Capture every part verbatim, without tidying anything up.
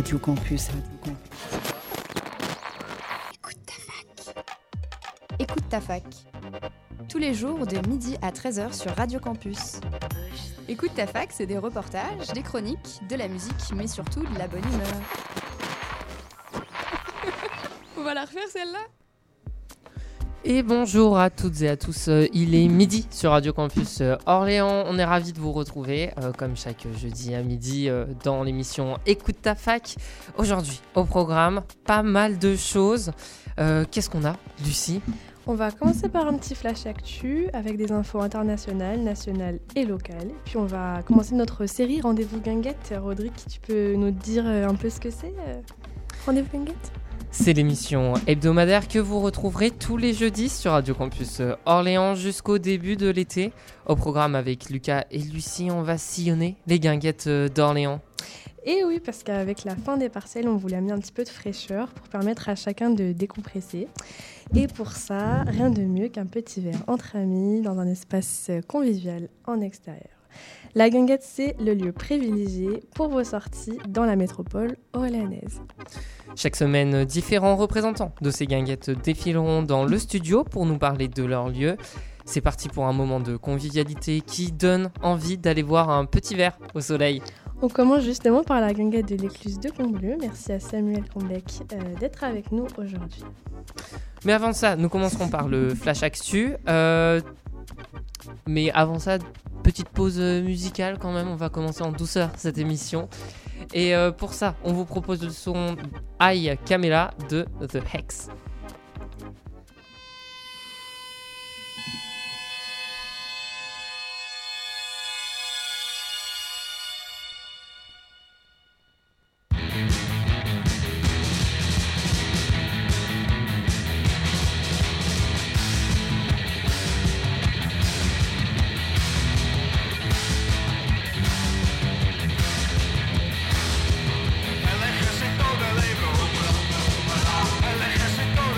Radio Campus, Radio Campus. Écoute ta fac. Écoute ta fac. Tous les jours de midi à treize heures sur Radio Campus. Écoute ta fac, c'est des reportages, des chroniques, de la musique, mais surtout de la bonne humeur. On va la refaire celle-là ? Et bonjour à toutes et à tous, il est midi sur Radio Campus Orléans, on est ravis de vous retrouver euh, comme chaque jeudi à midi euh, dans l'émission Écoute ta fac. Aujourd'hui au programme, pas mal de choses, euh, qu'est-ce qu'on a Lucie ? On va commencer par un petit flash actu avec des infos internationales, nationales et locales. Puis on va commencer notre série Rendez-vous Guinguette. Rodrigue, tu peux nous dire un peu ce que c'est euh, Rendez-vous Guinguette ? C'est l'émission hebdomadaire que vous retrouverez tous les jeudis sur Radio Campus Orléans jusqu'au début de l'été. Au programme avec Lucas et Lucie, on va sillonner les guinguettes d'Orléans. Et oui, parce qu'avec la fin des partiels, on voulait amener un petit peu de fraîcheur pour permettre à chacun de décompresser. Et pour ça, rien de mieux qu'un petit verre entre amis dans un espace convivial en extérieur. La guinguette, c'est le lieu privilégié pour vos sorties dans la métropole orléanaise. Chaque semaine, différents représentants de ces guinguettes défileront dans le studio pour nous parler de leur lieu. C'est parti pour un moment de convivialité qui donne envie d'aller boire un petit verre au soleil. On commence justement par la guinguette de l'écluse de Combloux. Merci à Samuel Combec euh, d'être avec nous aujourd'hui. Mais avant ça, nous commencerons par le Flash Actu. Euh, mais avant ça, petite pause musicale quand même. On va commencer en douceur cette émission. Et euh, pour ça, on vous propose le son Aïe Camela de The Hex. El ejército del Ebro, el ejército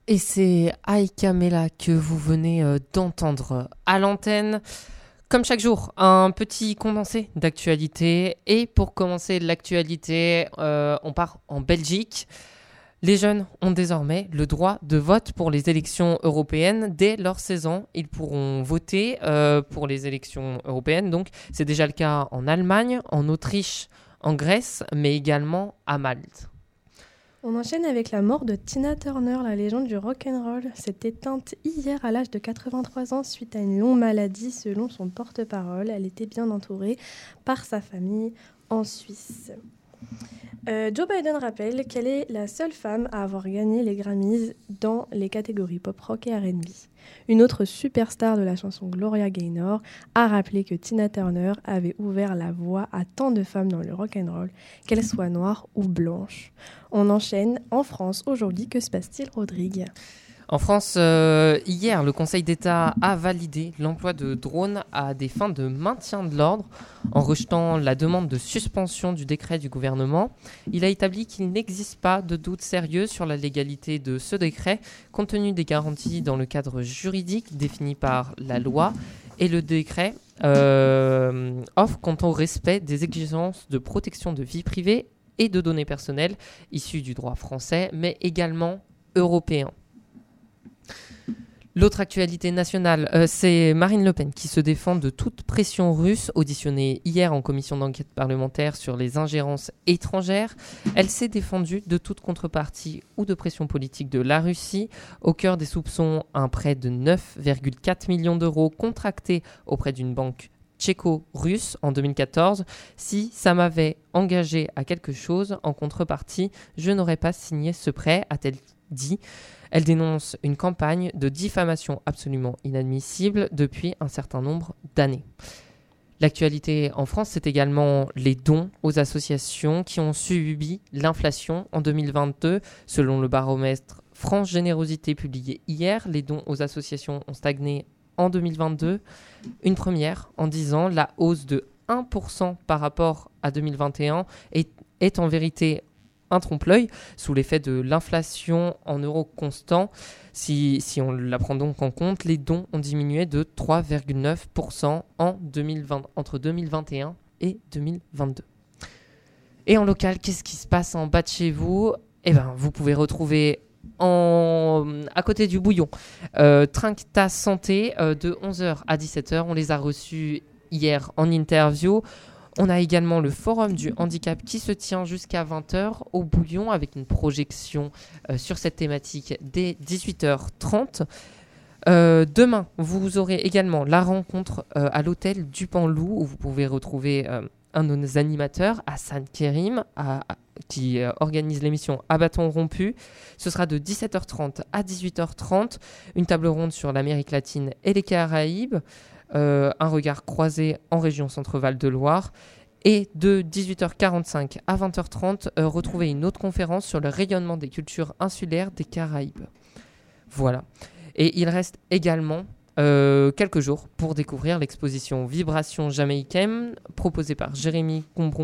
Et c'est Aïka Mela que vous venez euh, d'entendre à l'antenne. Comme chaque jour, un petit condensé d'actualité. Et pour commencer l'actualité, euh, on part en Belgique. Les jeunes ont désormais le droit de vote pour les élections européennes dès leur seize ans. Ils pourront voter euh, pour les élections européennes. Donc, c'est déjà le cas en Allemagne, en Autriche, en Grèce, mais également à Malte. On enchaîne avec la mort de Tina Turner, la légende du rock'n'roll. S'est éteinte hier à l'âge de quatre-vingt-trois ans suite à une longue maladie, selon son porte-parole. Elle était bien entourée par sa famille en Suisse. Euh, Joe Biden rappelle qu'elle est la seule femme à avoir gagné les Grammys dans les catégories pop-rock et R and B. Une autre superstar de la chanson, Gloria Gaynor, a rappelé que Tina Turner avait ouvert la voie à tant de femmes dans le rock'n'roll, qu'elles soient noires ou blanches. On enchaîne en France aujourd'hui. Que se passe-t-il, Rodrigue ? En France, euh, hier, le Conseil d'État a validé l'emploi de drones à des fins de maintien de l'ordre en rejetant la demande de suspension du décret du gouvernement. Il a établi qu'il n'existe pas de doute sérieux sur la légalité de ce décret, compte tenu des garanties dans le cadre juridique défini par la loi. Et le décret euh, offre quant au respect des exigences de protection de vie privée et de données personnelles issues du droit français, mais également européen. L'autre actualité nationale, euh, c'est Marine Le Pen qui se défend de toute pression russe, auditionnée hier en commission d'enquête parlementaire sur les ingérences étrangères. Elle s'est défendue de toute contrepartie ou de pression politique de la Russie. Au cœur des soupçons, un prêt de neuf virgule quatre millions d'euros contracté auprès d'une banque tchéco-russe en deux mille quatorze. Si ça m'avait engagé à quelque chose en contrepartie, je n'aurais pas signé ce prêt, a-t-elle dit. Elle dénonce une campagne de diffamation absolument inadmissible depuis un certain nombre d'années. L'actualité en France, c'est également les dons aux associations qui ont subi l'inflation en deux mille vingt-deux. Selon le baromètre France Générosité publié hier, les dons aux associations ont stagné en deux mille vingt-deux. Une première en dix ans, la hausse de un pour cent par rapport à deux mille vingt et un est, est en vérité un trompe-l'œil sous l'effet de l'inflation en euros constants. Si, si on la prend donc en compte, les dons ont diminué de trois virgule neuf pour cent en deux mille vingt, entre deux mille vingt et un et deux mille vingt-deux. Et en local, qu'est-ce qui se passe en bas de chez vous ? Eh ben, vous pouvez retrouver en, à côté du bouillon euh, Trinqueta Santé euh, de onze heures à dix-sept heures. On les a reçus hier en interview. On a également le forum du handicap qui se tient jusqu'à vingt heures au Bouillon avec une projection euh, sur cette thématique dès dix-huit heures trente. Euh, demain, vous aurez également la rencontre euh, à l'hôtel du Panlou où vous pouvez retrouver euh, un de nos animateurs, Hassan Kerim, à, à, qui euh, organise l'émission À bâton rompu. Ce sera de dix-sept heures trente à dix-huit heures trente. Une table ronde sur l'Amérique latine et les Caraïbes. Euh, un regard croisé en région Centre-Val de Loire. Et de dix-huit heures quarante-cinq à vingt heures trente, euh, retrouvez une autre conférence sur le rayonnement des cultures insulaires des Caraïbes. Voilà. Et il reste également euh, quelques jours pour découvrir l'exposition Vibration jamaïcaine proposée par Jérémy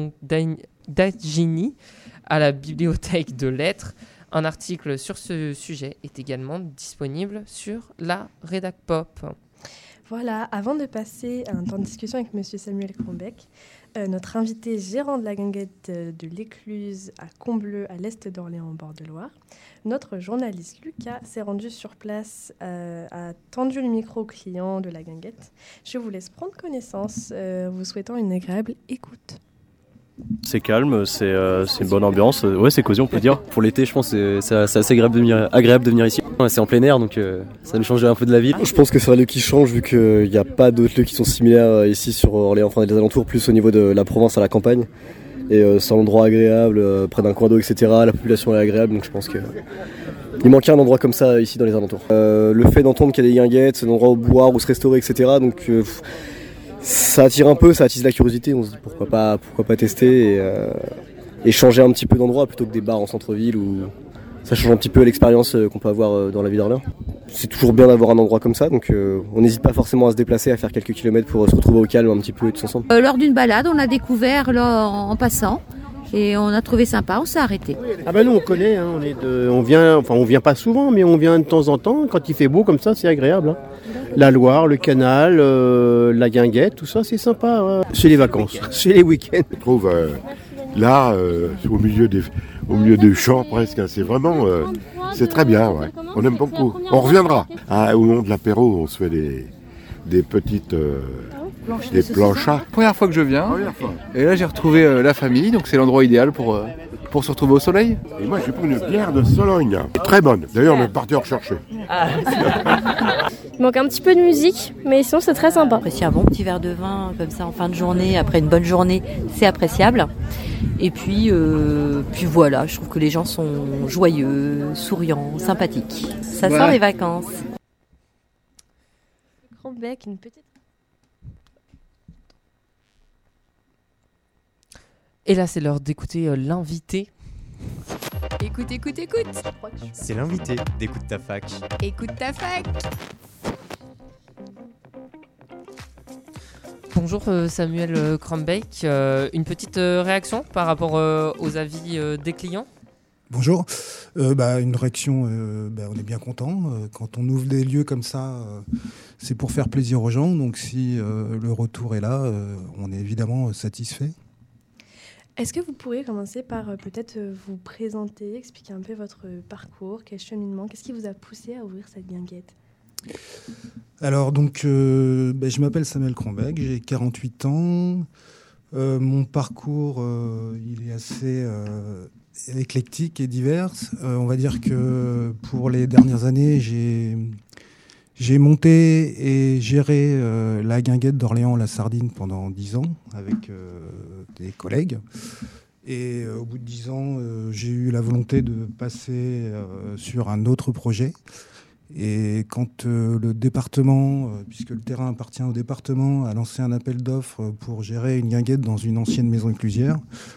Combron-Dagini à la Bibliothèque de Lettres. Un article sur ce sujet est également disponible sur la Rédac Pop. Voilà, avant de passer à un temps de discussion avec M. Samuel Krombeck, euh, notre invité gérant de la guinguette de l'Écluse à Combleu, à l'est d'Orléans, en bord de Loire, notre journaliste Lucas s'est rendu sur place, euh, a tendu le micro au client de la guinguette. Je vous laisse prendre connaissance, euh, vous souhaitant une agréable écoute. C'est calme, c'est, euh, c'est une bonne ambiance. Ouais, c'est cosy, on peut dire. Pour l'été, je pense que c'est, c'est assez agréable de, venir, agréable de venir ici. C'est en plein air, donc euh, ça nous change un peu de la ville. Je pense que c'est un lieu qui change, vu qu'il n'y a pas d'autres lieux qui sont similaires ici sur Orléans, enfin les alentours, plus au niveau de la province à la campagne. Et euh, c'est un endroit agréable, euh, près d'un coin d'eau, et cetera. La population est agréable, donc je pense que il manquait un endroit comme ça ici dans les alentours. Euh, le fait d'entendre qu'il y a des guinguettes, c'est un endroit où boire, où se restaurer, et cetera. Donc euh, ça attire un peu, ça attise la curiosité. On se dit pourquoi pas, pourquoi pas tester et, euh, et changer un petit peu d'endroit plutôt que des bars en centre-ville où ça change un petit peu l'expérience qu'on peut avoir dans la ville d'Orléans. C'est toujours bien d'avoir un endroit comme ça, donc euh, on n'hésite pas forcément à se déplacer, à faire quelques kilomètres pour se retrouver au calme un petit peu et tous ensemble. Euh, lors d'une balade, on a découvert là, en passant. Et on a trouvé sympa, on s'est arrêté. Ah ben nous on connaît, hein, on est de, on vient, enfin on vient pas souvent, mais on vient de temps en temps. Quand il fait beau comme ça, c'est agréable. Hein. La Loire, le canal, euh, la Guinguette, tout ça, c'est sympa. Ouais. C'est les vacances, c'est les week-ends. Je trouve euh, là, euh, au milieu des, au milieu des champs presque, hein, c'est vraiment, euh, c'est très bien. Ouais. On aime beaucoup. On reviendra. Ah, au long de l'apéro, on se fait des, des petites. Euh, Des planchas. Première fois que je viens, et là j'ai retrouvé euh, la famille, donc c'est l'endroit idéal pour, euh, pour se retrouver au soleil. Et moi j'ai pris une bière de Sologne, très bonne. D'ailleurs on est parti en rechercher. Il manque un petit peu de musique, mais sinon c'est très sympa. Apprécier un bon petit verre de vin comme ça en fin de journée, après une bonne journée, c'est appréciable. Et puis, euh, puis voilà, je trouve que les gens sont joyeux, souriants, sympathiques. Ça ouais. sent les vacances. Grand bec, une petite... Et là, c'est l'heure d'écouter euh, l'invité. Écoute, écoute, écoute. C'est l'invité d'Écoute ta fac. Écoute ta fac. Bonjour euh, Samuel euh, Crumbeck. Euh, une petite euh, réaction par rapport euh, aux avis euh, des clients ? Bonjour. Euh, bah, une réaction, euh, bah, on est bien content. Euh, quand on ouvre des lieux comme ça, euh, c'est pour faire plaisir aux gens. Donc si euh, le retour est là, euh, on est évidemment satisfait. Est-ce que vous pourriez commencer par euh, peut-être euh, vous présenter, expliquer un peu votre parcours, quel cheminement, qu'est-ce qui vous a poussé à ouvrir cette guinguette ? Alors donc, euh, ben, je m'appelle Samuel Crumbeck, j'ai quarante-huit ans. Euh, mon parcours, euh, il est assez euh, éclectique et divers. Euh, on va dire que pour les dernières années, j'ai j'ai monté et géré euh, la guinguette d'Orléans-la Sardine pendant dix ans avec euh, des collègues. Et euh, au bout de dix ans, euh, j'ai eu la volonté de passer euh, sur un autre projet. Et quand euh, le département, euh, puisque le terrain appartient au département, a lancé un appel d'offres pour gérer une guinguette dans une ancienne maison inclusière,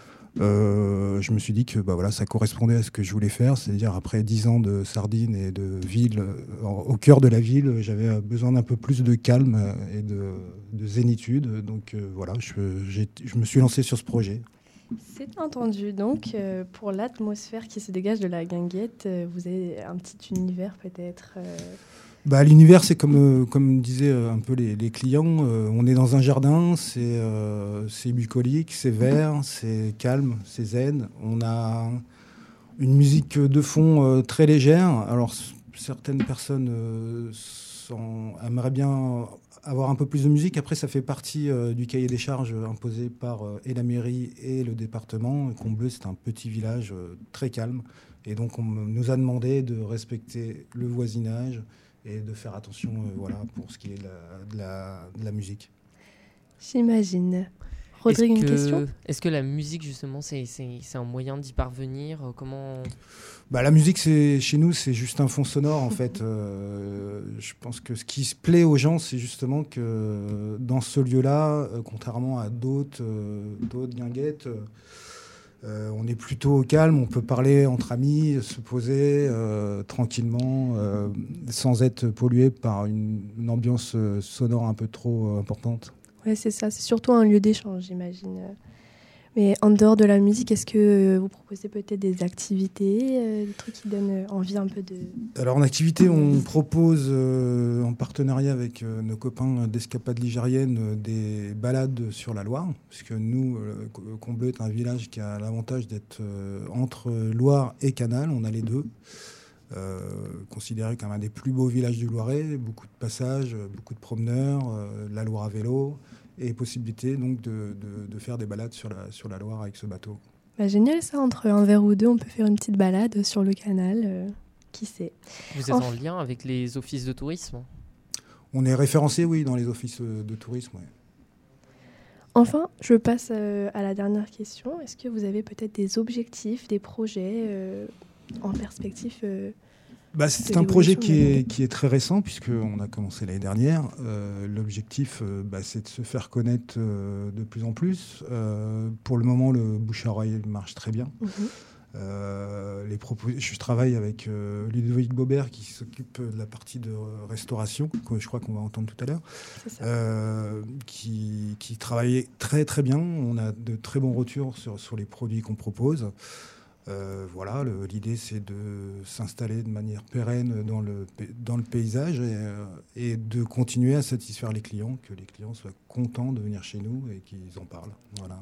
euh, je me suis dit que bah, voilà, ça correspondait à ce que je voulais faire. C'est-à-dire après dix ans de Sardine et de ville, euh, au cœur de la ville, j'avais besoin d'un peu plus de calme et de, de zénitude. Donc euh, voilà, je, j'ai, je me suis lancé sur ce projet. C'est entendu. Donc, euh, pour l'atmosphère qui se dégage de la guinguette, euh, vous avez un petit univers peut-être euh... bah, l'univers, c'est comme, euh, comme disaient euh, un peu les, les clients. Euh, on est dans un jardin, c'est, euh, c'est bucolique, c'est vert, c'est calme, c'est zen. On a une musique de fond euh, très légère. Alors, c- certaines personnes euh, sont, aimeraient bien avoir un peu plus de musique. Après, ça fait partie euh, du cahier des charges imposé par euh, et la mairie et le département. Combleu, c'est un petit village euh, très calme. Et donc, on nous a demandé de respecter le voisinage et de faire attention euh, voilà, pour ce qui est de la, de la, de la musique. J'imagine. Rodrigue, est-ce une que, question ? Est-ce que la musique, justement, c'est, c'est, c'est un moyen d'y parvenir ? Comment... Bah, la musique, c'est, chez nous, c'est juste un fond sonore, en fait. Euh, je pense que ce qui se plaît aux gens, c'est justement que dans ce lieu-là, euh, contrairement à d'autres, euh, d'autres guinguettes, euh, on est plutôt au calme, on peut parler entre amis, se poser euh, tranquillement, euh, sans être pollué par une, une ambiance sonore un peu trop euh, importante. Oui, c'est ça. C'est surtout un lieu d'échange, j'imagine. Mais en dehors de la musique, est-ce que vous proposez peut-être des activités, euh, des trucs qui donnent envie un peu de... Alors en activité, on propose euh, en partenariat avec euh, nos copains d'Escapades Ligériennes euh, des balades sur la Loire, puisque nous, euh, Combleu est un village qui a l'avantage d'être euh, entre Loire et Canal, on a les deux. Euh, considéré comme un des plus beaux villages du Loiret, beaucoup de passages, beaucoup de promeneurs, euh, la Loire à vélo, et possibilité donc de, de, de faire des balades sur la, sur la Loire avec ce bateau. Bah, génial ça, entre un verre ou deux, on peut faire une petite balade sur le canal, euh, qui sait. Vous êtes en... en lien avec les offices de tourisme ? On est référencé, oui, dans les offices de tourisme, oui. Enfin, je passe euh, à la dernière question. Est-ce que vous avez peut-être des objectifs, des projets euh, en perspective euh, bah, C'est un projet qui est, qui est très récent, puisqu'on a commencé l'année dernière. Euh, l'objectif, euh, bah, c'est de se faire connaître euh, de plus en plus. Euh, pour le moment, le bouche à oreille marche très bien. Mmh. Euh, les propos- je travaille avec euh, Ludovic Bobert qui s'occupe de la partie de restauration, que je crois qu'on va entendre tout à l'heure, euh, qui, qui travaille très très bien. On a de très bons retours sur, sur les produits qu'on propose. Euh, voilà, le, l'idée c'est de s'installer de manière pérenne dans le, dans le paysage et, euh, et de continuer à satisfaire les clients, que les clients soient contents de venir chez nous et qu'ils en parlent. Voilà.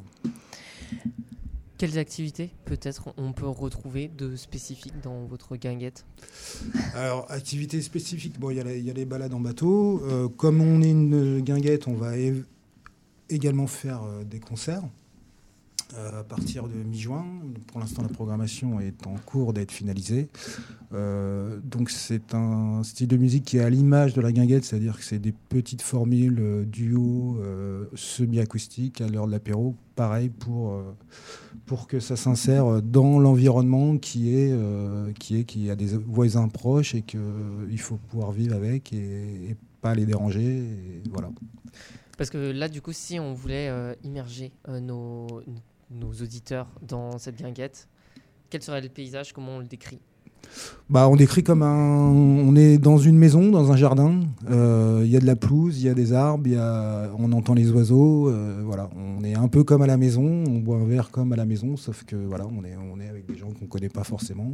Quelles activités, peut-être, on peut retrouver de spécifiques dans votre guinguette ? Alors, activités spécifiques, bon, il y, y a les balades en bateau. Euh, comme on est une guinguette, on va é- également faire euh, des concerts euh, à partir de mi-juin. Pour l'instant, la programmation est en cours d'être finalisée. Euh, donc, c'est un style de musique qui est à l'image de la guinguette, c'est-à-dire que c'est des petites formules euh, duo, euh, semi-acoustiques à l'heure de l'apéro. Pareil pour, euh, pour que ça s'insère dans l'environnement qui est, euh, qui est qui a des voisins proches et qu'il euh, faut pouvoir vivre avec et, et pas les déranger. Et voilà. Parce que là, du coup, si on voulait euh, immerger euh, nos, nos auditeurs dans cette guinguette, quel serait le paysage ? Comment on le décrit ? Bah, on décrit comme un... On est dans une maison, dans un jardin. Il euh, y a de la pelouse, il y a des arbres, y a... on entend les oiseaux. Euh, voilà. On est un peu comme à la maison, on boit un verre comme à la maison, sauf que voilà, on est, on est avec des gens qu'on ne connaît pas forcément.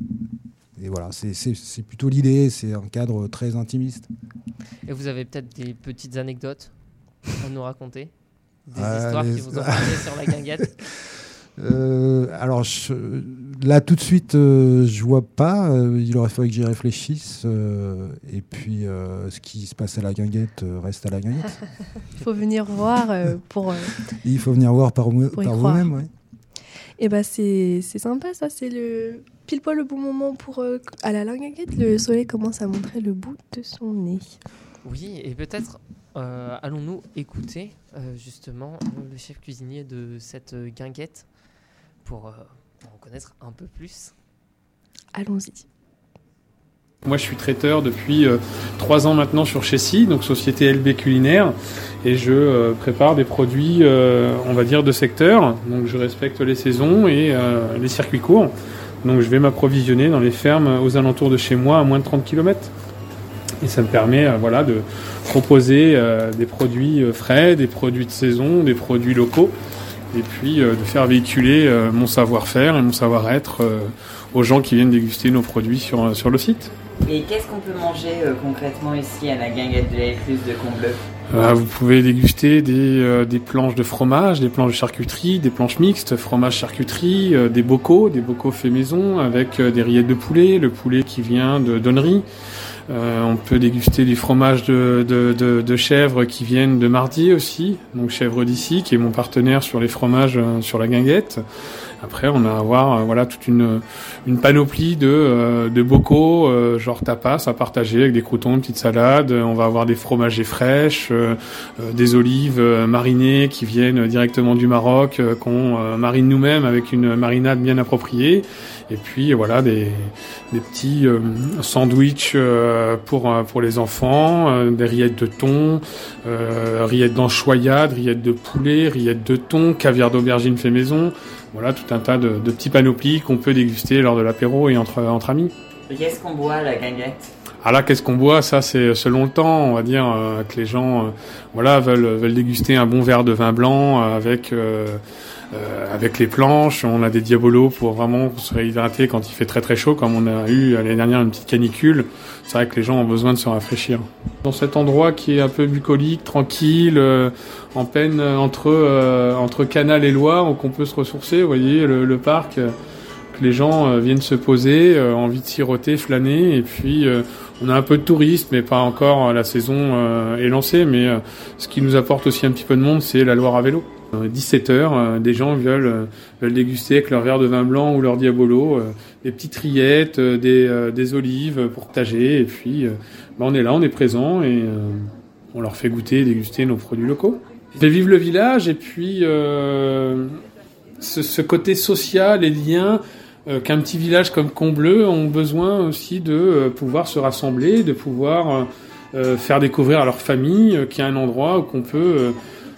Et, et voilà, c'est, c'est, c'est plutôt l'idée, c'est un cadre très intimiste. Et vous avez peut-être des petites anecdotes à nous raconter ? Des euh, histoires les... qui vous ont parlé sur la guinguette ? Euh, alors je, là tout de suite euh, je vois pas, euh, il aurait fallu que j'y réfléchisse euh, et puis euh, ce qui se passe à la guinguette euh, reste à la guinguette. Il faut venir voir euh, pour... Euh, il faut venir voir par, par vous-même. Ouais. Et bah c'est, c'est sympa ça, c'est le pile poil le bon moment pour euh, aller à la guinguette, le soleil commence à montrer le bout de son nez. Oui, et peut-être euh, allons-nous écouter euh, justement le chef cuisinier de cette euh, guinguette pour, euh, pour en connaître un peu plus. Allons-y. Moi, je suis traiteur depuis euh, trois ans maintenant sur Chessy, donc société L B Culinaire, et je euh, prépare des produits, euh, on va dire, de secteur. Donc, je respecte les saisons et euh, les circuits courts. Donc, je vais m'approvisionner dans les fermes aux alentours de chez moi, à moins de trente kilomètres. Et ça me permet, euh, voilà, de proposer euh, des produits euh, frais, des produits de saison, des produits locaux. Et puis euh, de faire véhiculer euh, mon savoir-faire et mon savoir-être euh, aux gens qui viennent déguster nos produits sur, sur le site. Et qu'est-ce qu'on peut manger euh, concrètement ici à la guinguette de la Écluse de Combloux ? euh, Vous pouvez déguster des, euh, des planches de fromage, des planches de charcuterie, des planches mixtes, fromage charcuterie, euh, des bocaux, des bocaux faits maison avec euh, des rillettes de poulet, le poulet qui vient de Donnery. Euh, on peut déguster du fromage de, de, de, de chèvre qui viennent de Mardier aussi, donc chèvre d'ici, qui est mon partenaire sur les fromages euh, sur la guinguette. Après, on a à avoir euh, voilà toute une une panoplie de euh, de bocaux, euh, genre tapas à partager avec des croutons, une petite salade. On va avoir des fromagers fraîches, euh, euh, des olives euh, marinées qui viennent directement du Maroc, euh, qu'on euh, marine nous-mêmes avec une marinade bien appropriée. Et puis voilà des des petits euh, sandwichs euh, pour pour les enfants, euh, des rillettes de thon, euh, rillettes d'anchoyade, rillettes de poulet, rillettes de thon, caviar d'aubergine fait maison. Voilà tout un tas de, de petits panoplies qu'on peut déguster lors de l'apéro et entre entre amis. Et qu'est-ce qu'on boit à la guinguette ? Ah là, qu'est-ce qu'on boit ? Ça, c'est selon le temps. On va dire euh, que les gens, euh, voilà, veulent veulent déguster un bon verre de vin blanc euh, avec euh, euh, avec les planches. On a des diabolos pour vraiment se réhydrater quand il fait très très chaud, comme on a eu l'année dernière une petite canicule. C'est vrai que les gens ont besoin de se rafraîchir. Dans cet endroit qui est un peu bucolique, tranquille, euh, en peine entre euh, entre Canal et Loire, donc on peut se ressourcer. Vous voyez, le, le parc. Euh, que les gens euh, viennent se poser, euh, envie de siroter, flâner, et puis euh, on a un peu de touristes, mais pas encore, la saison euh, est lancée, mais euh, ce qui nous apporte aussi un petit peu de monde, c'est la Loire à vélo. Euh, dix-sept heures, euh, des gens veulent, euh, veulent déguster avec leur verre de vin blanc ou leur diabolo, euh, des petites rillettes, euh, des, euh, des olives pour partager, et puis euh, bah, on est là, on est présent, et euh, on leur fait goûter et déguster nos produits locaux. Fait vivre le village, et puis euh, ce, ce côté social et lien Euh, qu'un petit village comme Combloux ont besoin aussi de euh, pouvoir se rassembler, de pouvoir euh, faire découvrir à leur famille euh, qu'il y a un endroit où qu'on peut euh,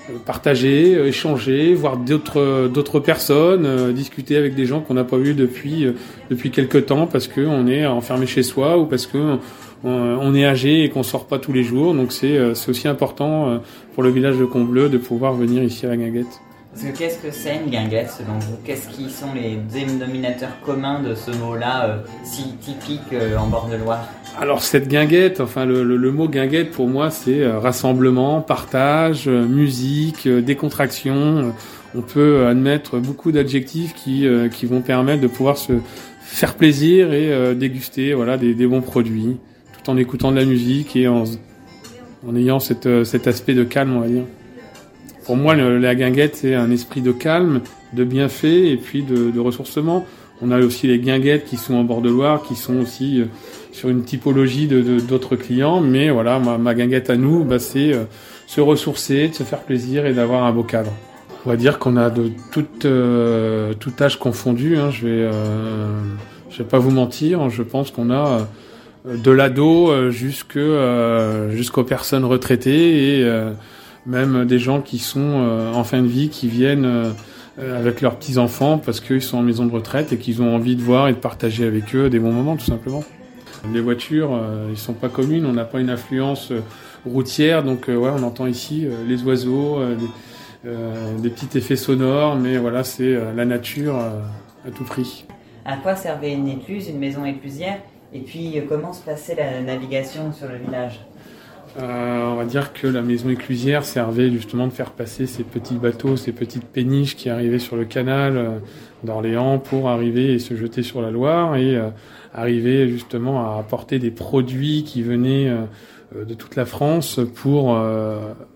partager, échanger, voir d'autres d'autres personnes, euh, discuter avec des gens qu'on n'a pas vus depuis euh, depuis quelque temps parce que on est enfermé chez soi ou parce que on, on est âgé et qu'on sort pas tous les jours. Donc c'est euh, c'est aussi important euh, pour le village de Combloux de pouvoir venir ici à la guinguette. Parce que qu'est-ce que c'est une guinguette selon vous? Qu'est-ce qui sont les dénominateurs communs de ce mot-là euh, si typique euh, en bord de Loire? Alors cette guinguette, enfin le, le, le mot guinguette pour moi c'est euh, rassemblement, partage, euh, musique, euh, décontraction. On peut admettre beaucoup d'adjectifs qui euh, qui vont permettre de pouvoir se faire plaisir et euh, déguster voilà des, des bons produits, tout en écoutant de la musique et en, en ayant cette, euh, cet aspect de calme, on va dire. Pour moi, le, la guinguette, c'est un esprit de calme, de bienfait et puis de, de ressourcement. On a aussi les guinguettes qui sont en bord de Loire, qui sont aussi euh, sur une typologie de, de, d'autres clients. Mais voilà, ma, ma guinguette à nous, bah, c'est euh, se ressourcer, de se faire plaisir et d'avoir un beau cadre. On va dire qu'on a de tout, euh, tout âge confondu. Hein. Je vais, euh, je vais pas vous mentir. Je pense qu'on a euh, de l'ado jusque, euh, jusqu'aux personnes retraitées et euh, même des gens qui sont euh, en fin de vie, qui viennent euh, avec leurs petits-enfants parce qu'ils sont en maison de retraite et qu'ils ont envie de voir et de partager avec eux des bons moments, tout simplement. Les voitures, euh, ils sont pas communes, on n'a pas une affluence euh, routière, donc euh, ouais, on entend ici euh, les oiseaux, euh, des, euh, des petits effets sonores, mais voilà, c'est euh, la nature euh, à tout prix. À quoi servait une écluse, une maison éclusière? Et puis, euh, comment se passait la navigation sur le village? Euh, on va dire que la maison éclusière servait justement de faire passer ces petits bateaux, ces petites péniches qui arrivaient sur le canal euh, d'Orléans pour arriver et se jeter sur la Loire et euh, arriver justement à apporter des produits qui venaient euh, de toute la France pour euh,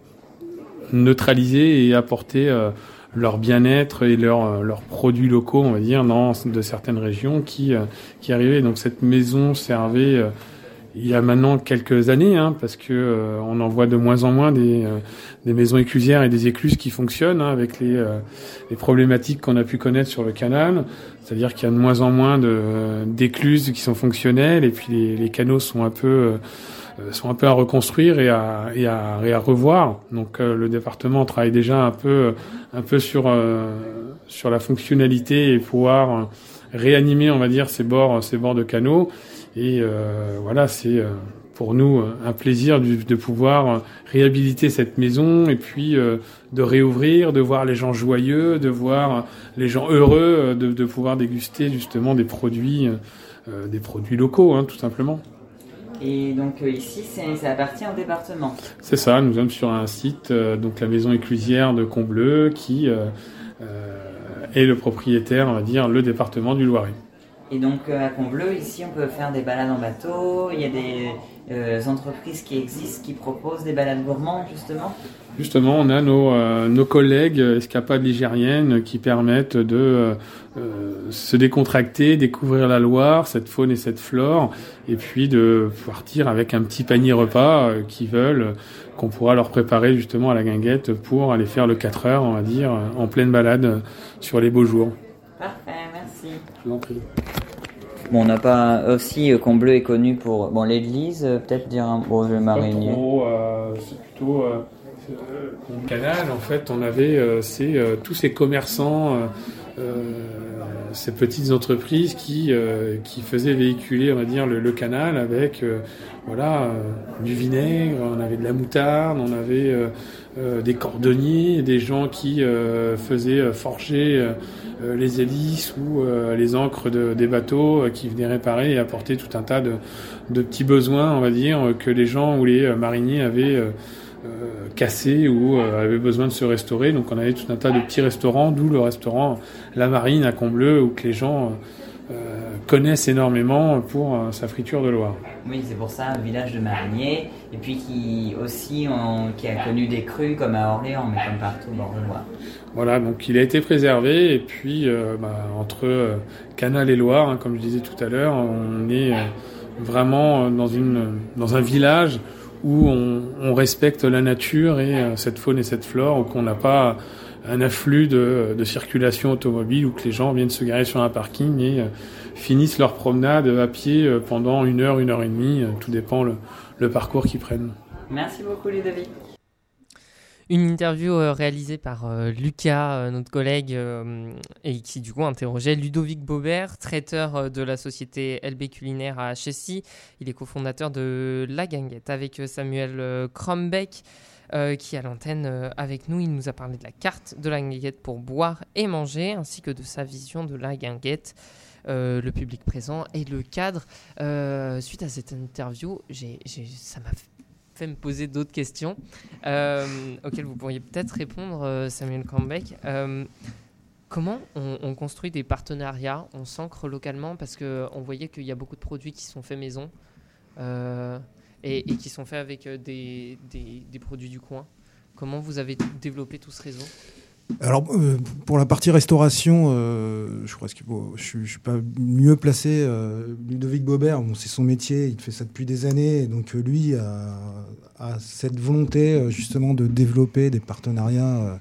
neutraliser et apporter euh, leur bien-être et leurs leurs produits locaux, on va dire, dans de certaines régions qui, euh, qui arrivaient. Donc cette maison servait... Euh, il y a maintenant quelques années, hein, parce que euh, on en voit de moins en moins des, euh, des maisons éclusières et des écluses qui fonctionnent hein, avec les, euh, les problématiques qu'on a pu connaître sur le canal. C'est-à-dire qu'il y a de moins en moins de, d'écluses qui sont fonctionnelles et puis les, les canaux sont un peu euh, sont un peu à reconstruire et à, et à, et à revoir. Donc euh, le département travaille déjà un peu un peu sur euh, sur la fonctionnalité et pouvoir réanimer, on va dire, ces bords ces bords de canaux. Et euh, voilà, c'est euh, pour nous un plaisir de, de pouvoir réhabiliter cette maison et puis euh, de réouvrir, de voir les gens joyeux, de voir les gens heureux, de, de pouvoir déguster justement des produits, euh, des produits locaux, hein, tout simplement. Et donc euh, ici, c'est, ça appartient au département. C'est ça, nous sommes sur un site, euh, donc la maison éclusière de Combloux, qui euh, euh, est le propriétaire, on va dire, le département du Loiret. Et donc euh, à Combloux, ici, on peut faire des balades en bateau. Il y a des euh, entreprises qui existent, qui proposent des balades gourmandes, justement. Justement, on a nos, euh, nos collègues escapades ligériennes qui permettent de euh, se décontracter, découvrir la Loire, cette faune et cette flore, et puis de partir avec un petit panier repas euh, qu'ils veulent, qu'on pourra leur préparer justement à la guinguette pour aller faire le quatre heures, on va dire, en pleine balade sur les beaux jours. Parfait, merci. Je vous en prie. Bon, on n'a pas aussi euh, Combloux est connu pour bon l'église, euh, peut-être dire un mot de Marigny. Euh, c'est plutôt euh, le canal. En fait, on avait euh, c'est euh, tous ces commerçants, euh, euh, ces petites entreprises qui euh, qui faisaient véhiculer, on va dire, le, le canal avec euh, voilà euh, du vinaigre, on avait de la moutarde, on avait euh, euh, des cordonniers, des gens qui euh, faisaient forger euh, les hélices ou euh, les ancres de, des bateaux euh, qui venaient réparer et apporter tout un tas de, de petits besoins, on va dire, que les gens ou les euh, mariniers avaient euh, euh, cassés ou euh, avaient besoin de se restaurer. Donc on avait tout un tas de petits restaurants, d'où le restaurant La Marine à Combloux, où que les gens euh, connaissent énormément pour euh, sa friture de Loire. Oui, c'est pour ça, un village de mariniers, et puis qui aussi on, qui a connu des crues comme à Orléans, mais comme partout au bord de Loire. Voilà, donc il a été préservé, et puis euh, bah, entre euh, Canal et Loire, hein, comme je disais tout à l'heure, on est euh, vraiment dans, une, dans un village où on, on respecte la nature et euh, cette faune et cette flore, où qu'on n'a pas un afflux de, de circulation automobile, où que les gens viennent se garer sur un parking et euh, finissent leur promenade à pied euh, pendant une heure, une heure et demie, euh, tout dépend le, le parcours qu'ils prennent. Merci beaucoup Ludovic. Une interview euh, réalisée par euh, Lucas, euh, notre collègue, euh, et qui du coup interrogeait Ludovic Baubert, traiteur euh, de la société L B Culinaire à Chessy. Il est cofondateur de La Guinguette avec euh, Samuel euh, Krombeck, euh, qui est à l'antenne euh, avec nous. Il nous a parlé de la carte de La Guinguette pour boire et manger, ainsi que de sa vision de La Guinguette, euh, le public présent et le cadre. Euh, suite à cette interview, j'ai, j'ai, ça m'a fait fait me poser d'autres questions euh, auxquelles vous pourriez peut-être répondre, euh, Samuel Krombeck. Euh, comment on, on construit des partenariats, on s'ancre localement, parce qu'on voyait qu'il y a beaucoup de produits qui sont faits maison euh, et, et qui sont faits avec des, des, des produits du coin. Comment vous avez développé tout ce réseau ? Alors, euh, pour la partie restauration, euh, je crois que bon, je ne suis pas mieux placé. Euh, Ludovic Baubert, bon, c'est son métier, il fait ça depuis des années. Donc, euh, lui a, a cette volonté, euh, justement, de développer des partenariats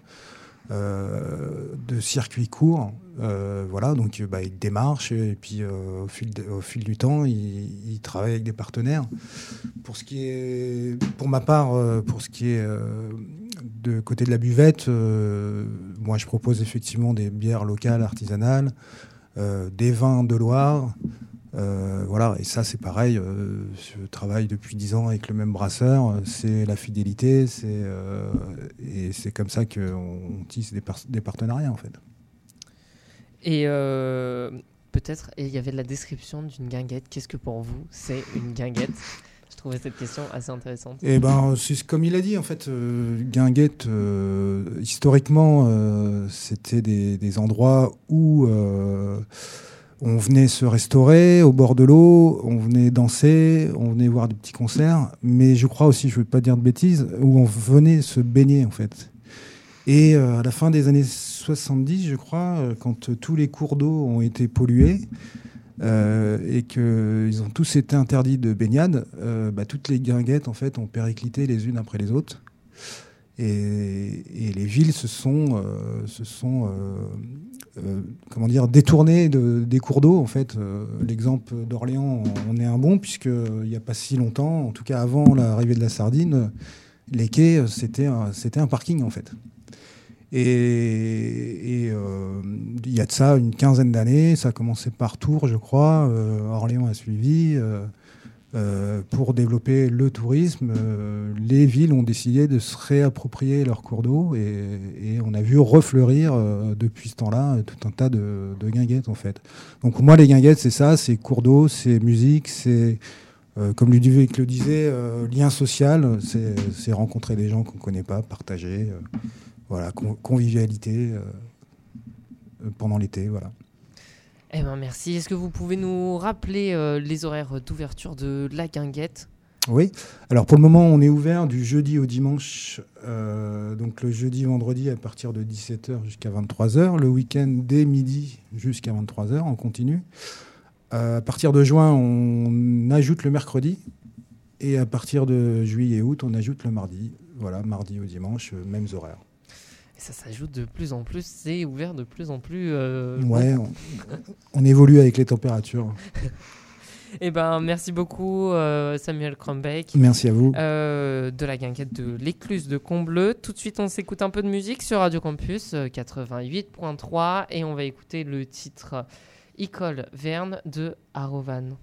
euh, de circuits courts. Euh, voilà, donc bah, il démarche et puis euh, au, fil de, au fil du temps, il, il travaille avec des partenaires. Pour ce qui est, pour ma part, euh, pour ce qui est euh, de côté de la buvette, euh, moi je propose effectivement des bières locales, artisanales, euh, des vins de Loire. Euh, voilà, et ça c'est pareil, euh, je travaille depuis dix ans avec le même brasseur, c'est la fidélité, c'est, euh, et c'est comme ça qu'on tisse des, par- des partenariats en fait. Et euh, peut-être, il y avait de la description d'une guinguette. Qu'est-ce que pour vous c'est une guinguette ? Je trouvais cette question assez intéressante. Et ben, c'est comme il a dit en fait, euh, guinguette, euh, historiquement, euh, c'était des, des endroits où euh, on venait se restaurer au bord de l'eau, on venait danser, on venait voir des petits concerts, mais je crois aussi, je ne veux pas dire de bêtises, où on venait se baigner en fait. Et euh, à la fin des années soixante-dix, je crois, euh, quand euh, tous les cours d'eau ont été pollués euh, et qu'ils ont tous été interdits de baignade, euh, bah, toutes les guinguettes en fait, ont périclité les unes après les autres. Et, et les villes se sont, euh, se sont euh, euh, comment dire, détournées de, des cours d'eau. En fait. Euh, l'exemple d'Orléans en est un bon, puisqu'il n'y a pas si longtemps, en tout cas avant l'arrivée de la sardine, les quais, c'était un, c'était un parking en fait. Et il euh, y a de ça une quinzaine d'années, ça a commencé par Tours, je crois, euh, Orléans a suivi. Euh, euh, pour développer le tourisme, euh, les villes ont décidé de se réapproprier leurs cours d'eau et, et on a vu refleurir euh, depuis ce temps-là tout un tas de, de guinguettes en fait. Donc pour moi, les guinguettes, c'est ça, c'est cours d'eau, c'est musique, c'est, euh, comme Ludovic le disait, euh, lien social, c'est, c'est rencontrer des gens qu'on ne connaît pas, partager. Euh, Voilà, convivialité euh, pendant l'été, voilà. Eh ben merci. Est-ce que vous pouvez nous rappeler euh, les horaires d'ouverture de La Guinguette ? Oui. Alors pour le moment, on est ouvert du jeudi au dimanche. Euh, donc le jeudi, vendredi à partir de dix-sept heures jusqu'à vingt-trois heures. Le week-end dès midi jusqu'à vingt-trois heures, on continue. Euh, à partir de juin, on ajoute le mercredi. Et à partir de juillet et août, on ajoute le mardi. Voilà, mardi au dimanche, mêmes horaires. Ça s'ajoute de plus en plus, c'est ouvert de plus en plus. Euh, ouais, on, on évolue avec les températures. Eh ben, merci beaucoup euh, Samuel Krombeck. Merci à vous. Euh, de La Guinguette de l'Écluse de Combleu. Tout de suite, on s'écoute un peu de musique sur Radio Campus euh, quatre-vingt-huit point trois et on va écouter le titre École Verne de Arovan.